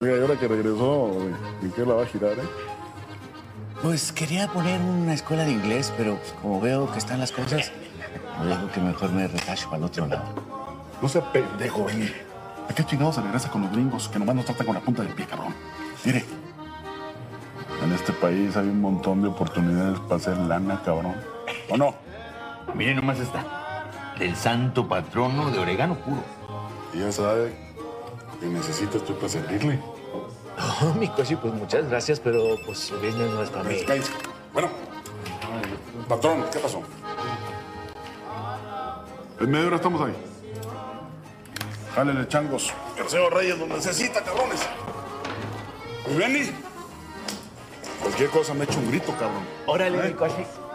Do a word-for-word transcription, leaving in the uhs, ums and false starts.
Oiga, y ahora que regresó, ¿en qué la va a girar, eh? Pues quería poner una escuela de inglés, pero pues, como veo que están las cosas, me digo que mejor me retacho para el otro lado. No sea pendejo, Benny. ¿A qué chingados se regresa con los gringos que nomás nos tratan con la punta del pie, cabrón? Mire, en este país hay un montón de oportunidades para hacer lana, cabrón. ¿O no? Mire nomás esta. Del santo patrono de orégano puro. Y ya sabe que necesito esto para servirle. No, mi coche, pues muchas gracias, pero pues su business no es para mí. Cállense. Bueno, patrón, ¿qué pasó? En media hora estamos ahí. Jálele, changos. El señor Reyes lo necesita, cabrones. Y Benny, cualquier cosa me echa un grito, cabrón. Órale, ¿Eh? mi coche.